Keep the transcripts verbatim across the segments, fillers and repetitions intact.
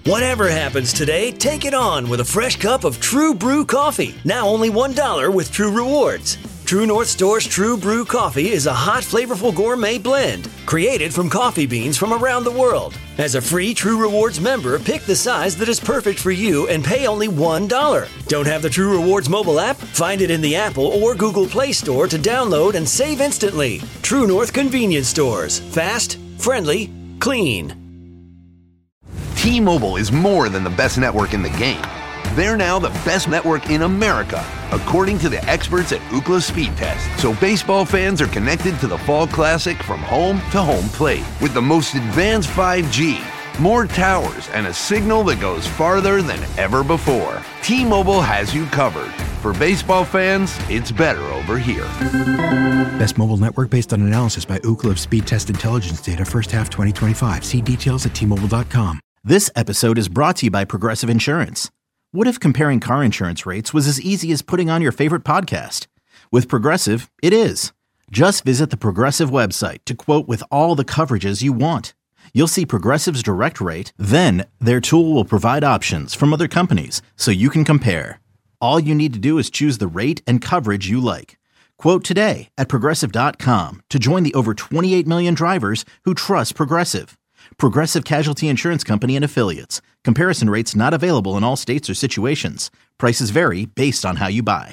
Whatever happens today, take it on with a fresh cup of True Brew coffee. Now only one dollar with True Rewards. True North Store's True Brew coffee is a hot, flavorful gourmet blend created from coffee beans from around the world. As a free True Rewards member, pick the size that is perfect for you and pay only one dollar. Don't have the True Rewards mobile app? Find it in the Apple or Google Play Store to download and save instantly. True North Convenience Stores. Fast, friendly, clean. T-Mobile is more than the best network in the game. They're now the best network in America, according to the experts at Ookla Speed Test. So baseball fans are connected to the Fall Classic from home to home plate with the most advanced five G, more towers, and a signal that goes farther than ever before. T-Mobile has you covered. For baseball fans, it's better over here. Best mobile network based on analysis by Ookla of Speed Test Intelligence data first half twenty twenty-five. See details at T Mobile dot com. This episode is brought to you by Progressive Insurance. What if comparing car insurance rates was as easy as putting on your favorite podcast? With Progressive, it is. Just visit the Progressive website to quote with all the coverages you want. You'll see Progressive's direct rate, then their tool will provide options from other companies so you can compare. All you need to do is choose the rate and coverage you like. Quote today at Progressive dot com to join the over twenty-eight million drivers who trust Progressive. Progressive Casualty Insurance Company and Affiliates. Comparison rates not available in all states or situations. Prices vary based on how you buy.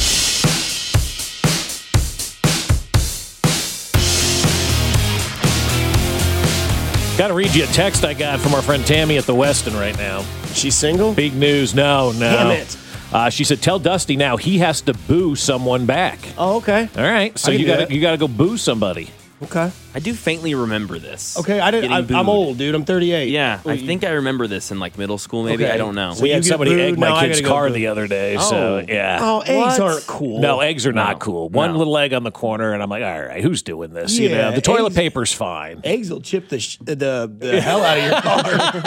Got to read you a text I got from our friend Tammy at the Westin right now. She's single? Big news. No, no. Damn it. Uh, she said, "Tell Dusty now he has to boo someone back." Oh, okay. All right. So you got you got to go boo somebody. Okay. I do faintly remember this. Okay, I didn't. I, I'm old, dude. I'm thirty-eight. Yeah, well, I you, think I remember this in like middle school. Maybe okay. I don't know. So we had somebody booed? egg my no, kid's car go the other day. Oh. So yeah. Oh, eggs What? aren't cool. No, eggs are not No. cool. One No. little egg on the corner, and I'm like, all right, who's doing this? you Yeah, know, the toilet eggs- paper's fine. Eggs will chip the sh- the, the hell out of your car.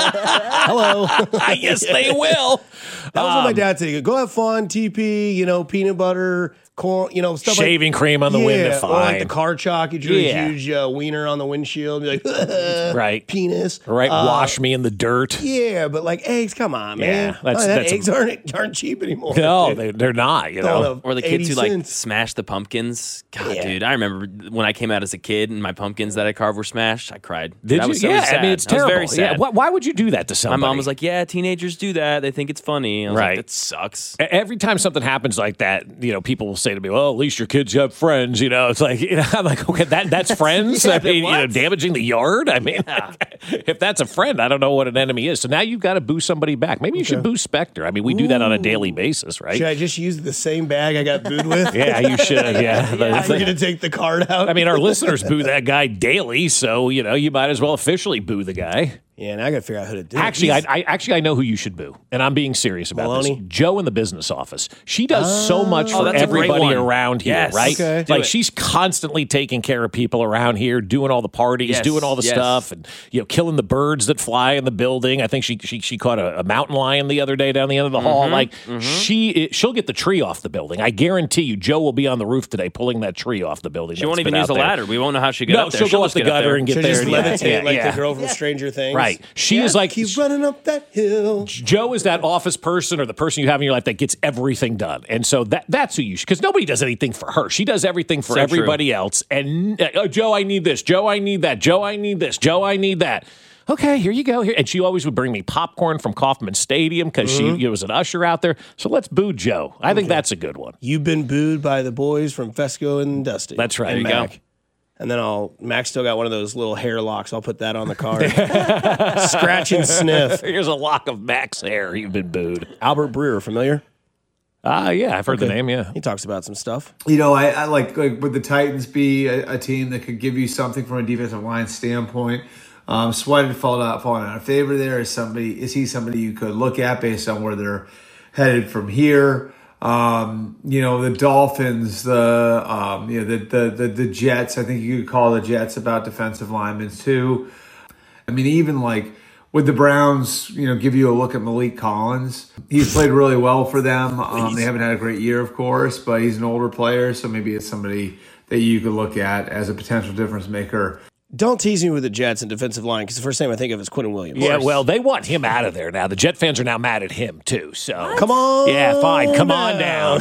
Hello. Yes, they will. That was what my Um, dad said. Go have fun, T P. You know, peanut butter, corn. You know, stuff Shaving like, cream on the yeah, window, or like fine. the car chalk. You drew Yeah. a huge uh, wiener on the windshield. Be like, Right. penis. Right, Uh, wash me in the dirt. Yeah, but like eggs, come on, man. Yeah, that's- Oh, that that's a- eggs aren't aren't cheap anymore. No, dude. they, they're not. You know. Don't Or the kids eighty who like cents. smash the pumpkins. God, Yeah. dude, I remember when I came out as a kid and my pumpkins that I carved were smashed. I cried. Did that you? Was so yeah, sad. I mean it's I was terrible. very sad. Yeah, why, why would you do that to My somebody? mom was like, "Yeah, teenagers do that. They think it's funny." I was Right. like, "That sucks." Every time something happens like that, you know, people will say to me, "Well, at least your kids have friends." You know, it's like, you know, I'm like, okay, that that's friends. Yeah, I mean, you know, what? damaging the yard. I mean, if that's a friend, I don't know what an enemy is. So now you've got to boo somebody back. Maybe you should boo Spectre. I mean, we do that on a daily basis, right? Should I just use the same bag I got booed with? Yeah, you should. Yeah. I'm going to take the card out. I mean, our listeners boo that guy daily, so you know you might as well officially boo the guy. yeah, now I got to figure out who to do it. Actually, I, He's- I actually I know who you should boo, and I'm being serious about Maloney? this. Joe in the business office. She does so much Oh, for that's a great everybody one. around here, Yes. right? Okay. Do Like it. she's constantly taking care of people around here, doing all the parties, Yes. doing all the Yes. stuff, and you know, killing the birds that fly in the building. I think she she she caught a, a mountain lion the other day down the end of the hall. Mm-hmm. Like she it, she'll get the tree off the building. I guarantee you, Joe will be on the roof today pulling that tree off the building. She won't that's even been use out a there. ladder. We won't know how she got No, up there. she'll go up just the get up gutter there. and get She'll there. just Yeah, levitate yeah, like yeah. the girl from Stranger Things. Right. She is like Keep running up that hill. Joe is that office person or the person you have in your life that gets everything done. And so that that's who you should, because nobody does anything for her. She does everything for So everybody else. And, uh, oh, Joe, I need this. Joe, I need that. Joe, I need this. Joe, I need that. Okay, here you go. Here. And she always would bring me popcorn from Kauffman Stadium because Mm-hmm. she you know, was an usher out there. So let's boo Joe. I think that's a good one. You've been booed by the boys from Fesco and Dusty. That's right. And There you Mac. go. And then I'll Mac still got one of those little hair locks. I'll put that on the card. Scratch and sniff. Here's a lock of Max hair. You've been booed. Albert Breer, familiar? Ah, yeah, I've heard the name, yeah. He talks about some stuff. You know, I, I like, like would the Titans be a, a team that could give you something from a defensive line standpoint? Um, Sweat had fallen out, fallen out of favor there. Is somebody? Is he somebody you could look at based on where they're headed from here? Um, you know, the Dolphins, the um, you know, the, the the the Jets. I think you could call the Jets about defensive linemen too. I mean, even like would the Browns, you know, give you a look at Malik Collins? He's played really well for them. Um, they haven't had a great year, of course, but he's an older player, so maybe it's somebody that you could look at as a potential difference maker. Don't tease me with the Jets and defensive line because the first name I think of is Quentin Williams. Yeah, well, they want him out of there now. The Jet fans are now mad at him too. So come on, yeah, fine, come on down.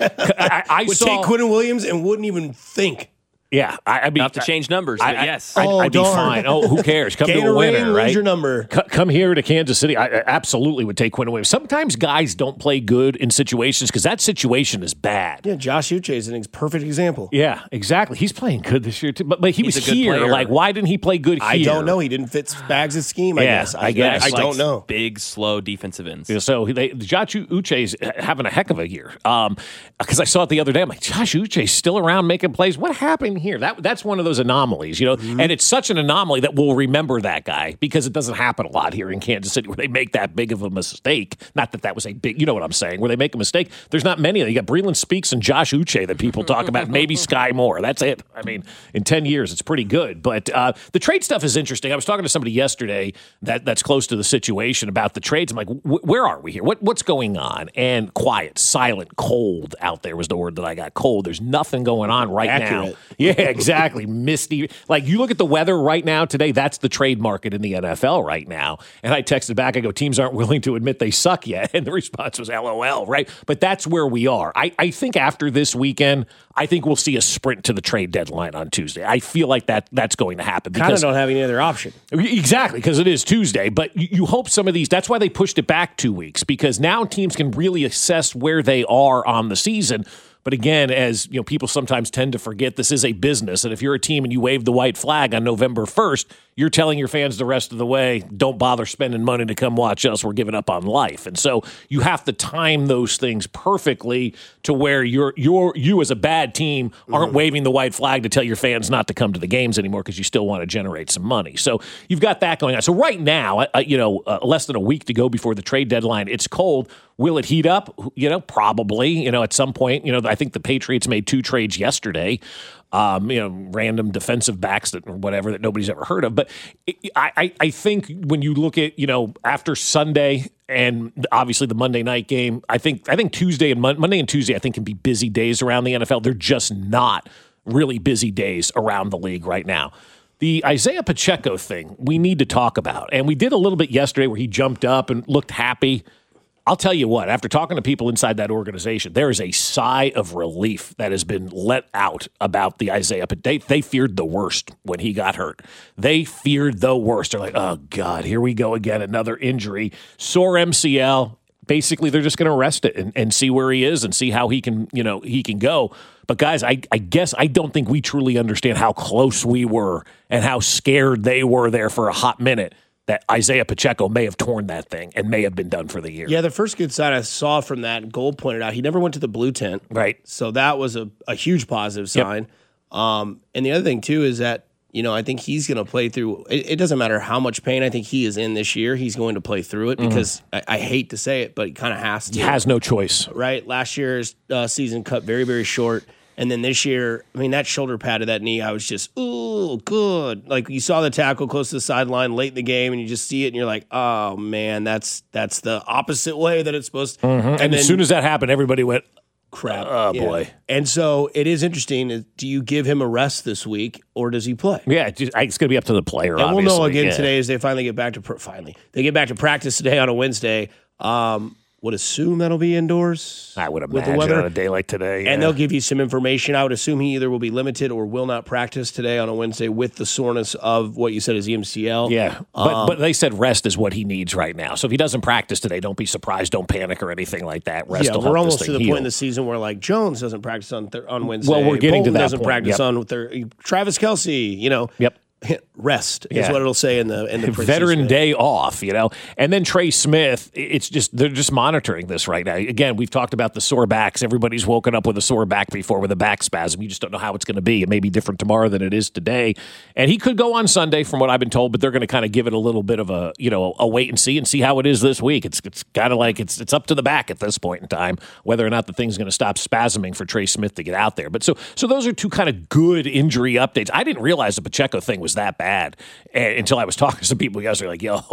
I, I would saw, take Quentin Williams and wouldn't even think. Yeah, I, I'd be have to change numbers. But I, yes, I, oh, I'd be darn. fine. Oh, who cares? Come Gain to a winner, ring, right? Lose your number. C- come here to Kansas City. I, I absolutely would take Quentin Williams. Sometimes guys don't play good in situations because that situation is bad. Yeah, Josh Uche is a perfect example. Yeah, exactly. He's playing good this year too, but but he He's was a good here. player. Like, why didn't he play good here? I don't know. He didn't fit Spags' scheme. I Yeah, guess. I guess. I, I Likes don't know. Big, slow defensive ends. Yeah, so they, Josh Uche's having a heck of a year. Um, because I saw it the other day. I'm like, Josh Uche's still around making plays. What happened here? That that's one of those anomalies, you know. Mm-hmm. And it's such an anomaly that we'll remember that guy because it doesn't happen a lot here in Kansas City where they make that big of a mistake. Not that that was a big, you know what I'm saying, where they make a mistake. There's not many of them. You got Breland Speaks and Josh Uche that people talk about. Maybe Sky Moore. That's it. I mean, in ten years, it's pretty good. But uh, the trade stuff is interesting. I was talking to somebody yesterday that that's close to the situation about the trades. I'm like, where are we here? What what's going on? And quiet, silent, cold out there was the word that I got. Cold. There's nothing going on right Accurate. now. Yeah, exactly. Misty. Like you look at the weather right now today, that's the trade market in the N F L right now. And I texted back, I go, teams aren't willing to admit they suck yet. And the response was L O L, right? But that's where we are. I, I think after this weekend, I think we'll see a sprint to the trade deadline on Tuesday. I feel like that that's going to happen. Kind of don't have any other option. Exactly, because it is Tuesday. But you, you hope some of these, that's why they pushed it back two weeks, because now teams can really assess where they are on the season. But again, as you know, people sometimes tend to forget this is a business. And if you're a team and you wave the white flag on November first, you're telling your fans the rest of the way, don't bother spending money to come watch us. We're giving up on life. And so you have to time those things perfectly to where you're, you're, you as a bad team aren't mm-hmm. waving the white flag to tell your fans not to come to the games anymore because you still want to generate some money. So you've got that going on. So right now, uh, you know, uh, less than a week to go before the trade deadline, it's cold. Will it heat up? You know, probably. You know, at some point, you know, I think the Patriots made two trades yesterday. Um, you know, random defensive backs that or whatever that nobody's ever heard of. But I, I, I think when you look at, you know, after Sunday and obviously the Monday night game, I think I think Tuesday and Mon- Monday and Tuesday I think can be busy days around the N F L. They're just not really busy days around the league right now. The Isaiah Pacheco thing we need to talk about, and we did a little bit yesterday where he jumped up and looked happy. I'll tell you what, after talking to people inside that organization, there is a sigh of relief that has been let out about the Isaiah. But they, they feared the worst when he got hurt. They feared the worst. They're like, oh, God, here we go again, another injury. Sore M C L. Basically, they're just going to rest it and, and see where he is and see how he can, you know, he can go. But, guys, I, I guess I don't think we truly understand how close we were and how scared they were there for a hot minute that Isaiah Pacheco may have torn that thing and may have been done for the year. Yeah, the first good sign I saw from that, Gold pointed out, he never went to the blue tent. Right. So that was a, a huge positive sign. Yep. Um, and the other thing, too, is that, you know, I think he's going to play through. It, it doesn't matter how much pain I think he is in this year. He's going to play through it because mm-hmm. I, I hate to say it, but he kind of has to. He has no choice. Right. Last year's uh, season cut very, very short. And then this year, I mean, that shoulder pad of that knee, I was just, ooh, good. Like you saw the tackle close to the sideline late in the game, and you just see it, and you're like, oh man, that's that's the opposite way that it's supposed to. Mm-hmm. And, and then, as soon as that happened, everybody went, crap. Oh yeah. boy. And so it is interesting. Do you give him a rest this week, or does he play? Yeah, it's going to be up to the player. And obviously. we'll know again yeah. today as they finally get back to pr- finally they get back to practice today on a Wednesday. Um, would assume that'll be indoors. I would imagine with the weather. On a day like today. Yeah. And they'll give you some information. I would assume he either will be limited or will not practice today on a Wednesday with the soreness of what you said is E M C L. Yeah, but, um, but they said rest is what he needs right now. So if he doesn't practice today, don't be surprised. Don't panic or anything like that. Rest yeah, will we're help almost this to the thing point heal. in the season where like Jones doesn't practice on th- on Wednesday. Well, we're getting Bolton to that doesn't point. practice Yep. on their Travis Kelce. You know. Yep. Rest is Yeah. what it'll say in the in the Veteran day off, you know, and then Trey Smith. It's just they're just monitoring this right now. Again, we've talked about the sore backs. Everybody's woken up with a sore back before with a back spasm. You just don't know how it's going to be. It may be different tomorrow than it is today. And he could go on Sunday, from what I've been told, but they're going to kind of give it a little bit of a you know a wait and see and see how it is this week. It's it's kind of like it's it's up to the back at this point in time whether or not the thing's going to stop spasming for Trey Smith to get out there. But so so those are two kind of good injury updates. I didn't realize the Pacheco thing was that bad. And until I was talking to some people yesterday, like, yo,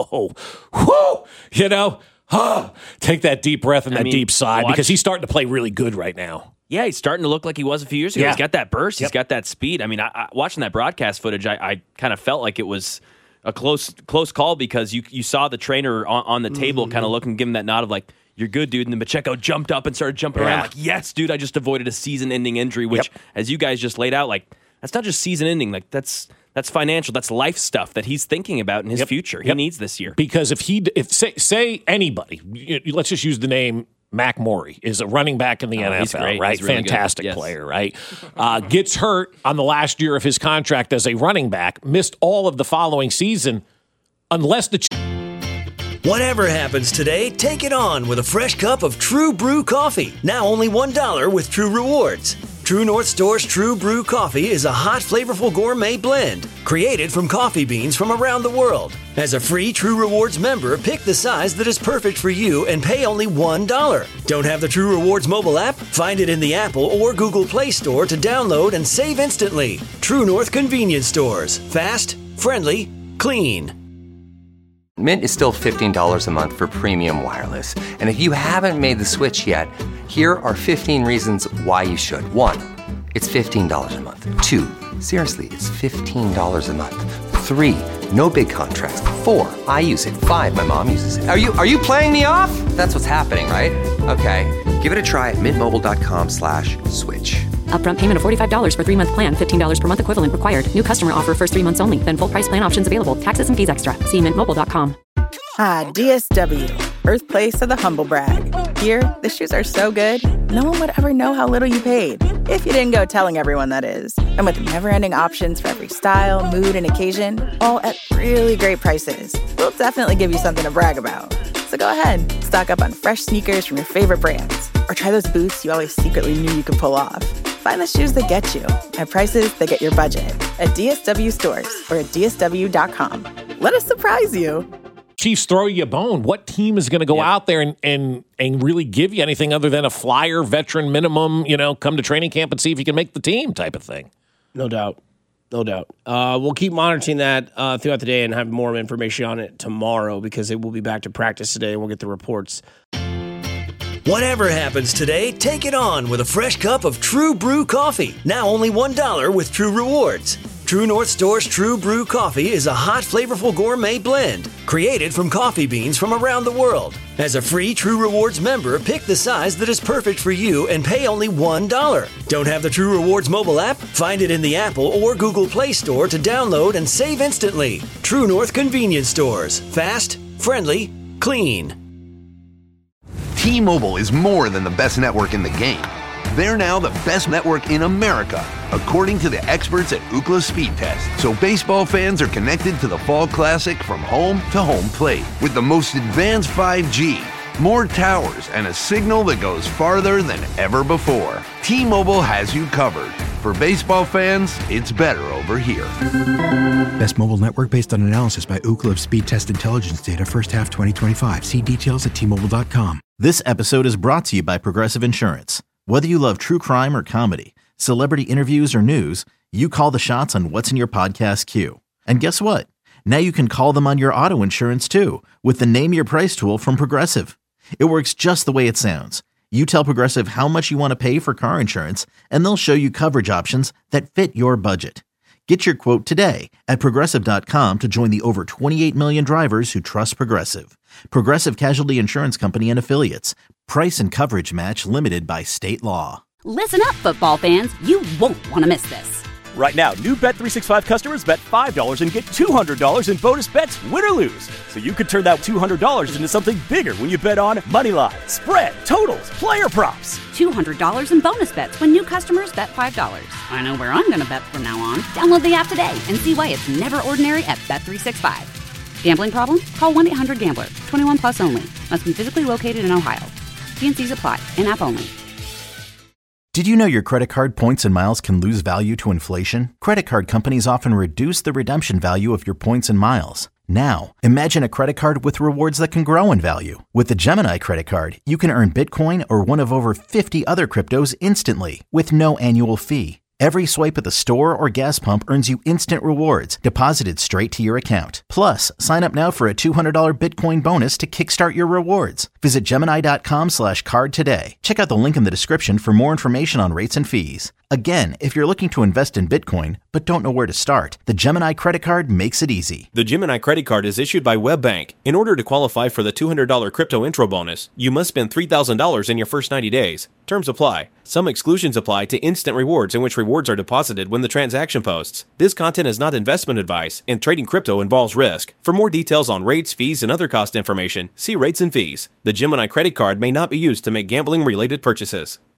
whoo, you know, huh, take that deep breath and that I mean, deep sigh watch, because he's starting to play really good right now. Yeah, he's starting to look like he was a few years ago. Yeah. He's got that burst. Yep. He's got that speed. I mean, I, I, watching that broadcast footage, I, I kind of felt like it was a close close call because you you saw the trainer on, on the table Mm-hmm. kind of looking, giving that nod of like, you're good, dude. And then Pacheco jumped up and started jumping Yeah. around like, yes, dude, I just avoided a season-ending injury, which, Yep. as you guys just laid out, like, that's not just season-ending. Like, that's that's financial. That's life stuff that he's thinking about in his Yep. future. He Yep. needs this year. Because if he, if say, say anybody, you- you- let's just use the name Mac Morey, is a running back in the Oh, N F L, he's great. right? He's really good. Fantastic Yes. player, right? Uh, gets hurt on the last year of his contract as a running back, missed all of the following season, unless the. Whatever happens today, take it on with a fresh cup of True Brew coffee. Now only one dollar with True Rewards. True North Store's True Brew coffee is a hot, flavorful gourmet blend created from coffee beans from around the world. As a free True Rewards member, pick the size that is perfect for you and pay only one dollar. Don't have the True Rewards mobile app? Find it in the Apple or Google Play Store to download and save instantly. True North Convenience Stores. Fast, friendly, clean. Mint is still fifteen dollars a month for premium wireless. And if you haven't made the switch yet, here are fifteen reasons why you should. One, it's fifteen dollars a month. Two, seriously, it's fifteen dollars a month. Three, no big contracts. Four, I use it. Five, my mom uses it. Are you are you playing me off? That's what's happening, right? Okay, give it a try at mintmobile.com slash switch. Upfront payment of forty-five dollars for three-month plan, fifteen dollars per month equivalent required. New customer offer first three months only. Then full price plan options available. Taxes and fees extra. See mint mobile dot com. Ah, D S W, birthplace of the humble brag. Here, the shoes are so good, no one would ever know how little you paid. If you didn't go telling everyone, that is. And with never-ending options for every style, mood, and occasion, all at really great prices, we'll definitely give you something to brag about. So go ahead, stock up on fresh sneakers from your favorite brands. Or try those boots you always secretly knew you could pull off. Find the shoes that get you at prices that get your budget at D S W stores or at D S W dot com. Let us surprise you. Chiefs throw you a bone. What team is going to go Yep. out there and, and and really give you anything other than a flyer, veteran minimum, you know, come to training camp and see if you can make the team type of thing? No doubt. No doubt. Uh, we'll keep monitoring that uh, throughout the day and have more information on it tomorrow because it will be back to practice today and we'll get the reports. Whatever happens today, take it on with a fresh cup of True Brew coffee. Now only one dollar with True Rewards. True North Store's True Brew coffee is a hot, flavorful gourmet blend created from coffee beans from around the world. As a free True Rewards member, pick the size that is perfect for you and pay only one dollar. Don't have the True Rewards mobile app? Find it in the Apple or Google Play Store to download and save instantly. True North Convenience Stores. Fast, friendly, clean. T-Mobile is more than the best network in the game. They're now the best network in America, according to the experts at Ookla Speed Test. So baseball fans are connected to the Fall Classic from home to home plate with the most advanced five G, more towers, and a signal that goes farther than ever before. T-Mobile has you covered. For baseball fans, it's better over here. Best mobile network based on analysis by Ookla of Speed Test Intelligence data first half twenty twenty-five. See details at T Mobile dot com. This episode is brought to you by Progressive Insurance. Whether you love true crime or comedy, celebrity interviews or news, you call the shots on what's in your podcast queue. And guess what? Now you can call them on your auto insurance too with the Name Your Price tool from Progressive. It works just the way it sounds. You tell Progressive how much you want to pay for car insurance, and they'll show you coverage options that fit your budget. Get your quote today at Progressive dot com to join the over twenty-eight million drivers who trust Progressive. Progressive Casualty Insurance Company and Affiliates. Price and coverage match limited by state law. Listen up, football fans. You won't want to miss this. Right now, new Bet three sixty-five customers bet five dollars and get two hundred dollars in bonus bets, win or lose. So you could turn that two hundred dollars into something bigger when you bet on money line, spread, totals, player props. two hundred dollars in bonus bets when new customers bet five dollars. I know where I'm going to bet from now on. Download the app today and see why it's never ordinary at Bet three sixty-five. Gambling problem? Call one eight hundred gambler. twenty-one plus only. Must be physically located in Ohio. T and C's apply. In-app only. Did you know your credit card points and miles can lose value to inflation? Credit card companies often reduce the redemption value of your points and miles. Now, imagine a credit card with rewards that can grow in value. With the Gemini credit card, you can earn Bitcoin or one of over fifty other cryptos instantly with no annual fee. Every swipe at the store or gas pump earns you instant rewards deposited straight to your account. Plus, sign up now for a two hundred dollars Bitcoin bonus to kickstart your rewards. Visit Gemini.com slash card today. Check out the link in the description for more information on rates and fees. Again, if you're looking to invest in Bitcoin but don't know where to start, the Gemini credit card makes it easy. The Gemini credit card is issued by WebBank. In order to qualify for the two hundred dollars crypto intro bonus, you must spend three thousand dollars in your first ninety days. Terms apply. Some exclusions apply to instant rewards, in which rewards are deposited when the transaction posts. This content is not investment advice, and trading crypto involves risk. For more details on rates, fees, and other cost information, see rates and fees. The Gemini credit card may not be used to make gambling-related purchases.